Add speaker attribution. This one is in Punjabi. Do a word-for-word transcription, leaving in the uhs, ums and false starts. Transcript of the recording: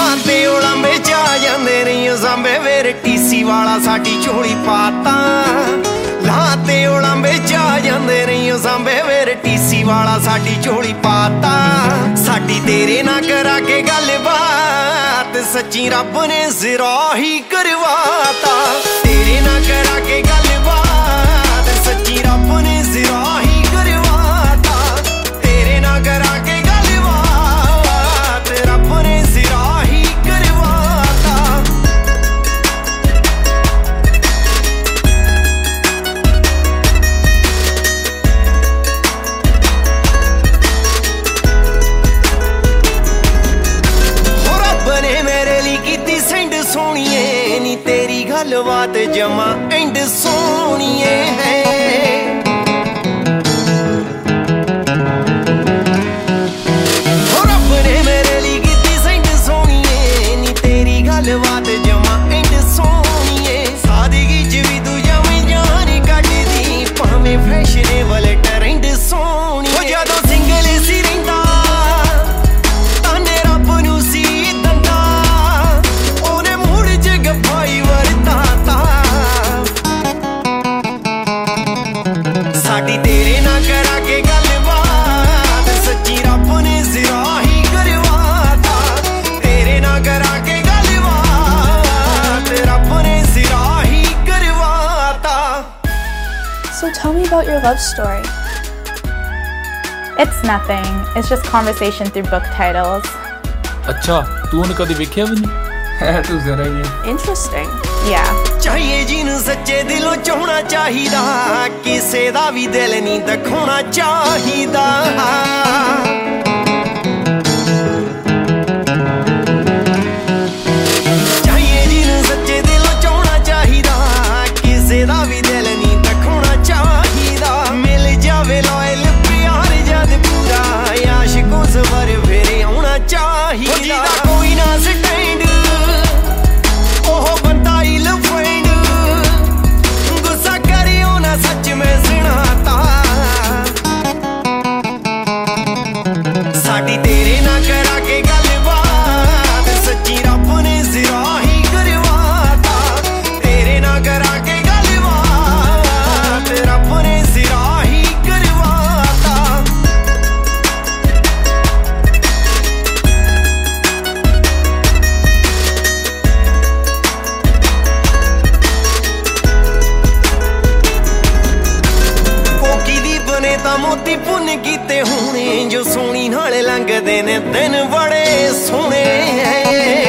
Speaker 1: ਤੇ ਉਲੰਬੇ ਚ ਆ ਜਾਂਦੇ ਨਹੀਂ ਸਾਂਬੇ ਵੇਰ ਟੀਸੀ ਵਾਲਾ ਸਾਡੀ ਝੋਲੀ ਪਾਤਾ ਲਾਂ ਤੇ ਉਲੰਬੇ ਚ ਆ ਜਾਂਦੇ ਨਹੀਂ ਸਾਂਬੇ ਵੇਰ ਟੀਸੀ ਵਾਲਾ ਸਾਡੀ ਝੋਲੀ ਪਾਤਾ ਸਾਡੀ ਤੇਰੇ ਨਾਲ ਕਰਾ ਕੇ ਗੱਲਬਾਤ ਸੱਚੀ ਰੱਬ ਨੇ ਜ਼ਰਾ ਹੀ ਕਰਵਾਤਾ ਤੇਰੇ ਨਾਲ ਕਰਾ ਕੇ ਗੱਲਬਾਤ ਸੱਚੀ ਰੱਬ ਨੇ ਜ਼ਰਾ ਹੀ ਕਰਵਾਤਾ ਤੇਰੇ ਨਾਲ ਕਰਾ ਕੇ ਸੋਹਣੀਏ ਨੀ ਤੇਰੀ ਗੱਲਬਾਤ ਜਮਾ ਐਂਡ ਸੋਹਣੀਏ ਹੈ ਹੋ ਰੱਬ ਨੇ ਮੇਰੇ ਲਈ ਕੀਤੀ ਸੈਂਡ ਸੋਹਣੀਏ ਨੀ ਤੇਰੀ ਗੱਲਬਾਤ ਜਮਾ ਐਂਡ ਸੋਹਣੀਏ ਸਾਦਗੀ ਚ ਵੀ ਤੂੰ ਜਵੇਂ ਜਾਨ ਕੱਢਦੀ ਭਾਵੇਂ ਫੈਸ਼ਨੇਬਲ ਟਰੈਂਡ ਸੋਹਣੀਏ ਹੋ ਜਦੋਂ ਸਿੰਗਲ ਸੀ ਰਹਿੰਦਾ ਸਾਡੀ ਤੇਰੇ ਨਾਲ ਕਰਾ ਕੇ ਗੱਲਬਾਤ ਸੱਚੀ ਰੱਬ ਨੇ ਜ਼ਰਾ ਹੀ ਕਰਵਾਤਾ ਤੇਰੇ ਨਾਲ ਕਰਾ ਕੇ ਗੱਲਬਾਤ ਰੱਬ ਨੇ ਜ਼ਰਾ ਹੀ ਕਰਵਾਤਾ
Speaker 2: So tell me about your love story.
Speaker 3: It's nothing. It's just conversation through book titles.
Speaker 4: ਅੱਛਾ ਤੂੰ ਉਹਨੂੰ ਕਦੇ ਵੇਖਿਆ ਵੀ ਨਹੀਂ ਹੈ ਤੂੰ ਜ਼ਰਾ ਹੀ
Speaker 2: Interesting.
Speaker 3: Yeah.
Speaker 1: ਚਾਹੀਏ ਜਿਹਨੂੰ ਸੱਚੇ ਦਿਲੋਂ ਚਾਹਣਾ ਚਾਹੀਦਾ ਕਿਸੇ ਦਾ ਵੀ ਦਿਲ ਨਹੀਂ ਦਿਖਾਉਣਾ ਚਾਹੀਦਾ ਚਾਹੀਏ ਜਿਹਨੂੰ ਸੱਚੇ ਦਿਲੋਂ ਚਾਹਣਾ ਚਾਹੀਦਾ ਕਿਸੇ ਦਾ ਵੀ ਦਿਲ ਨਹੀਂ ਦਿਖਾਉਣਾ ਚਾਹੀਦਾ ਮਿਲ ਜਾਵੇ ਲਾਇਲ ਪਿਆਰ ਜਦ ਪੂਰਾ ਆਸ਼ਿਕੋ ਸਵਰ ਫੇਰੇ ਆਉਣਾ ਚਾਹੀਦਾ ਜਿਹਦਾ ਕੋਈ ਨਾ ਸਟੈਂਡ ਉਹ ਬੰਦਾ ਹੀ ਲਫੈਂਡ ਗੁੱਸਾ ਕਰਿਓ ਨਾ ਸੱਚ ਮੈਂ ਸੁਣਾਤਾ ਸਾਡੀ ਤੇਰੇ ਨਾਲ ਕਰਾ ਕੇ ਗੱਲਬਾਤ ਸੱਚੀ ਰੱਬ ਨੇ ਜ਼ਰਾ ਹੀ ਕਰਵਾਤਾ ਤੇਰੇ ਨਾਲ ਕਰਾ ਕੇ ਗੱਲਬਾਤ ਰੱਬ ਨੇ ਜ਼ਰਾ ਹੀ ਕਰਵਾਤਾ ਬਨੇ ਤਾਂ ਮੋਤੀ ਪੁੰਨ ਕੀਤੇ ਹੋਣੇ ਜੋ ਸੋਹਣੀ ਨਾਲ ਲੰਘਦੇ ਨੇ ਦਿਨ ਬੜੇ ਸੋਹਣੇ